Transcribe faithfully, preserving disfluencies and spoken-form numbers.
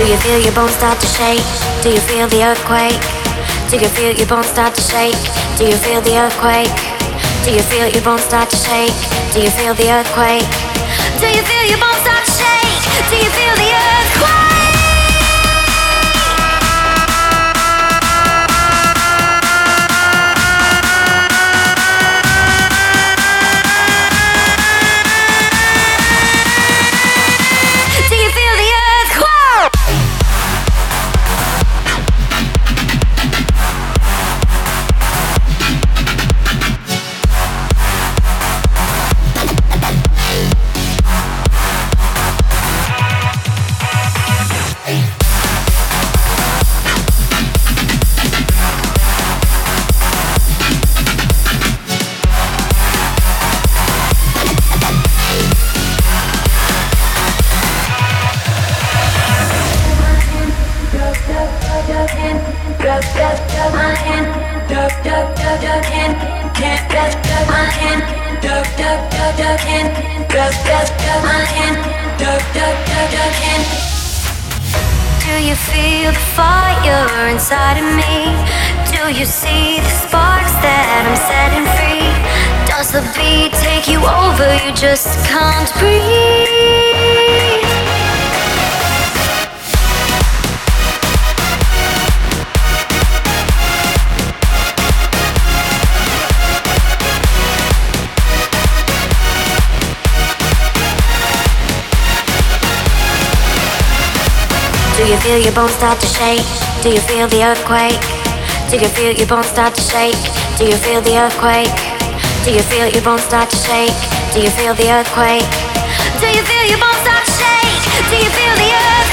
you feel your bones start to shake? Do you feel the earthquake? Do you feel your bones start to shake? Do you feel the earthquake? Do you feel your bones start to shake? Do you feel the earthquake? Do you feel your bones start to shake? Do you feel the earthquake? Do you feel the fire inside of me? Do you see the sparks that I'm setting free? Does the beat take you over? You just can't breathe. Do you feel your bones start to shake? Do you feel the earthquake? Do you feel your bones start to shake? Do you feel the earthquake? Do you feel your bones start to shake? Do you feel the earthquake? Do you feel your bones start to shake? Do you feel the earthquake?